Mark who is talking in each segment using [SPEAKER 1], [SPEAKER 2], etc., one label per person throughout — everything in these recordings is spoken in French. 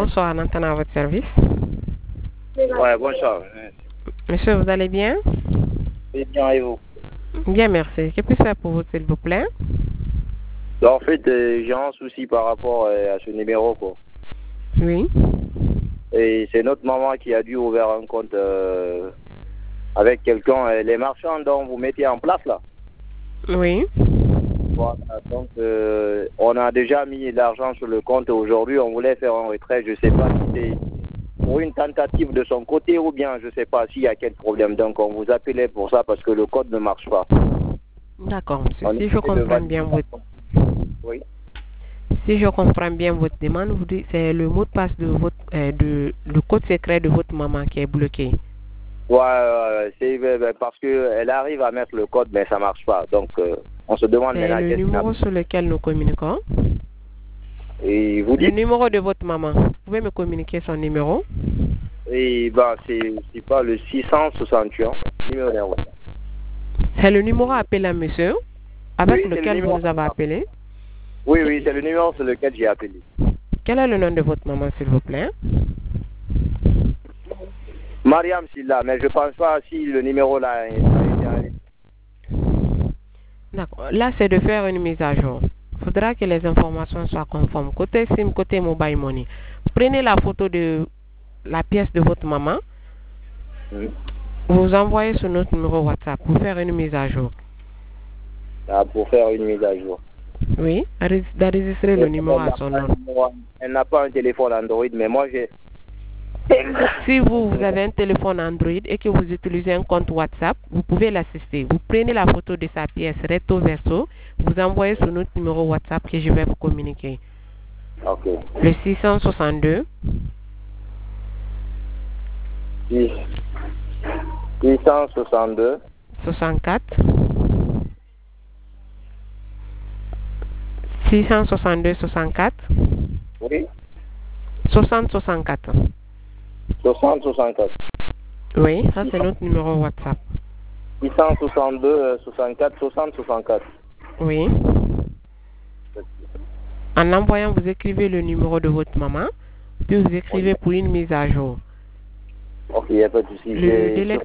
[SPEAKER 1] Bonsoir, Nathan à votre service.
[SPEAKER 2] Ouais, bonsoir.
[SPEAKER 1] Monsieur, vous allez bien?
[SPEAKER 2] C'est bien, et vous?
[SPEAKER 1] Bien, merci. Que puis-je faire pour vous, s'il vous plaît?
[SPEAKER 2] En fait, j'ai un souci par rapport à ce numéro, quoi.
[SPEAKER 1] Oui.
[SPEAKER 2] Et c'est notre maman qui a dû ouvrir un compte avec quelqu'un. Les marchands dont vous mettez en place, là.
[SPEAKER 1] Oui.
[SPEAKER 2] Voilà, donc on a déjà mis l'argent sur le compte. Aujourd'hui, on voulait faire un retrait. Je ne sais pas si c'est pour une tentative de son côté ou bien je ne sais pas s'il y a quel problème. Donc, on vous appelait pour ça parce que le code ne marche pas.
[SPEAKER 1] D'accord, monsieur. Si je comprends bien votre...
[SPEAKER 2] Oui.
[SPEAKER 1] Si je comprends bien votre demande, vous dites c'est le mot de passe de votre le code secret de votre maman qui est bloqué.
[SPEAKER 2] Ouais, c'est parce qu'elle arrive à mettre le code, mais ça marche pas. Donc, on se demande
[SPEAKER 1] maintenant le numéro sur lequel nous communiquons.
[SPEAKER 2] Et vous dites?
[SPEAKER 1] Le numéro de votre maman. Vous pouvez me communiquer son numéro?
[SPEAKER 2] Et ben, c'est pas le 661 numéro.
[SPEAKER 1] C'est le numéro appelé à monsieur avec lequel vous nous avez appelé?
[SPEAKER 2] Oui, oui, c'est le numéro sur lequel j'ai appelé.
[SPEAKER 1] Quel est le nom de votre maman, s'il vous plaît?
[SPEAKER 2] Mariam Silla, mais je pense pas si le numéro là est...
[SPEAKER 1] D'accord. Là, c'est de faire une mise à jour. Il faudra que les informations soient conformes. Côté SIM, côté mobile money. Prenez la photo de la pièce de votre maman. Vous envoyez sur notre numéro WhatsApp pour faire une mise à jour.
[SPEAKER 2] Ah, pour faire une mise à jour.
[SPEAKER 1] Oui, d'enregistrer le numéro à son nom.
[SPEAKER 2] Elle n'a pas un téléphone Android, mais moi j'ai...
[SPEAKER 1] Si vous avez un téléphone Android et que vous utilisez un compte WhatsApp, vous pouvez l'assister. Vous prenez la photo de sa pièce recto verso, vous envoyez sur notre numéro WhatsApp que je vais vous communiquer.
[SPEAKER 2] Ok.
[SPEAKER 1] Le 662
[SPEAKER 2] 662
[SPEAKER 1] 64 662 64
[SPEAKER 2] Oui.
[SPEAKER 1] 60 64.
[SPEAKER 2] 60 64.
[SPEAKER 1] Oui, ça c'est notre numéro WhatsApp.
[SPEAKER 2] 662 64 60 64.
[SPEAKER 1] Oui. En envoyant, vous écrivez le numéro de votre maman, puis vous écrivez pour une mise à jour.
[SPEAKER 2] Ok, il n'y a pas de souci.
[SPEAKER 1] Le délai...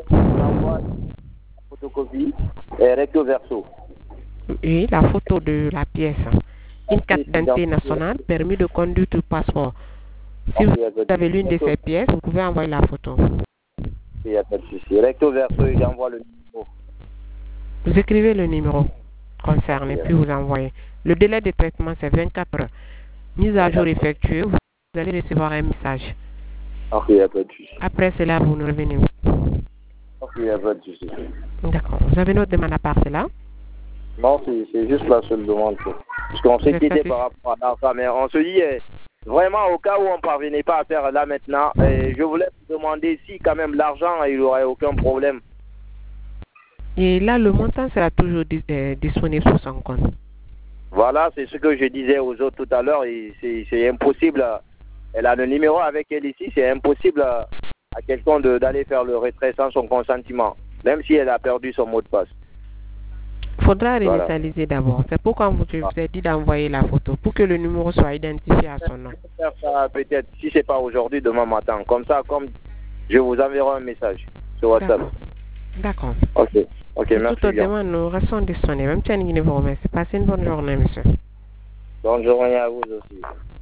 [SPEAKER 2] photocopie et recto verso.
[SPEAKER 1] Oui, la photo de la pièce. Une carte d'identité nationale, permis de conduire ou passeport. Si vous avez l'une de ces pièces, vous pouvez envoyer la photo.
[SPEAKER 2] Il n'y a pas de souci. Recto verso et j'envoie le numéro.
[SPEAKER 1] Vous écrivez le numéro concerné, puis vous envoyez. Le délai de traitement, c'est 24 heures. Mise à jour effectuée, vous allez recevoir un message.
[SPEAKER 2] Ok, il n'y a pas de souci.
[SPEAKER 1] Après cela, vous nous revenez.
[SPEAKER 2] Ok, il n'y a pas de souci.
[SPEAKER 1] D'accord. Vous avez une autre demande à part cela?
[SPEAKER 2] Non, c'est juste la seule demande. Parce qu'on s'inquiétait par rapport à ça, mais on se dit, vraiment, au cas où on ne parvenait pas à faire là maintenant, je voulais vous demander si quand même l'argent, il n'y aurait aucun problème.
[SPEAKER 1] Et là, le montant sera toujours disponible sur son compte.
[SPEAKER 2] Voilà, c'est ce que je disais aux autres tout à l'heure. C'est impossible. Elle a le numéro avec elle ici. C'est impossible à quelqu'un d'aller faire le retrait sans son consentement, même si elle a perdu son mot de passe.
[SPEAKER 1] Il faudra réinitialiser d'abord. C'est pourquoi je vous ai dit d'envoyer la photo, pour que le numéro soit identifié à son nom.
[SPEAKER 2] Faire ça peut-être, si ce n'est pas aujourd'hui, demain matin. Comme ça, comme je vous enverrai un message sur WhatsApp.
[SPEAKER 1] D'accord.
[SPEAKER 2] Ok, merci
[SPEAKER 1] Tout
[SPEAKER 2] bien.
[SPEAKER 1] autrement, nous restons disponibles. Même si vous remercie. Passez une bonne journée, monsieur.
[SPEAKER 2] Bonne journée à vous aussi.